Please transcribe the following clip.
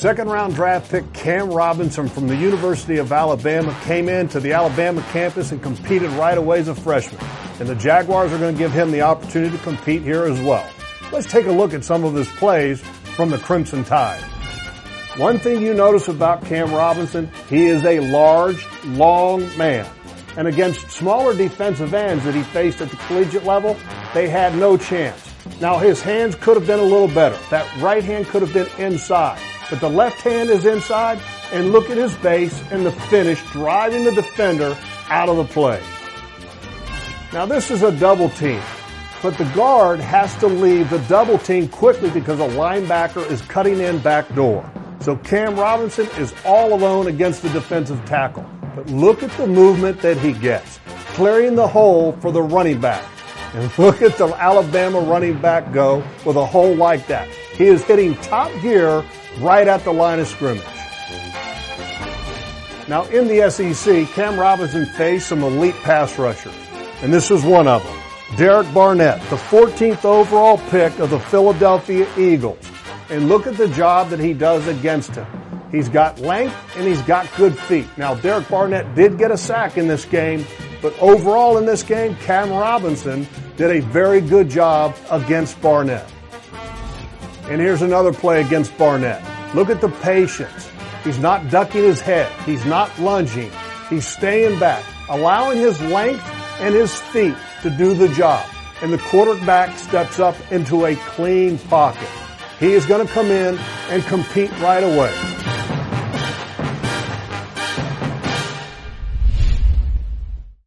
Second-round draft pick Cam Robinson from the University of Alabama came into the Alabama campus and competed right away as a freshman. And the Jaguars are going to give him the opportunity to compete here as well. Let's take a look at some of his plays from the Crimson Tide. One thing you notice about Cam Robinson, he is a large, long man. And against smaller defensive ends that he faced at the collegiate level, they had no chance. Now his hands could have been a little better. That right hand could have been inside. But the left hand is inside, and look at his base and the finish driving the defender out of the play. Now this is a double team, but the guard has to leave the double team quickly because a linebacker is cutting in back door. So Cam Robinson is all alone against the defensive tackle. But look at the movement that he gets, clearing the hole for the running back. And look at the Alabama running back go with a hole like that. He is hitting top gear right at the line of scrimmage. Now in the SEC, Cam Robinson faced some elite pass rushers, and this is one of them. Derek Barnett, the 14th overall pick of the Philadelphia Eagles. And look at the job that he does against him. He's got length and he's got good feet. Now Derek Barnett did get a sack in this game, but overall in this game, Cam Robinson did a very good job against Barnett. And here's another play against Barnett. Look at the patience. He's not ducking his head. He's not lunging. He's staying back, allowing his length and his feet to do the job. And the quarterback steps up into a clean pocket. He is going to come in and compete right away.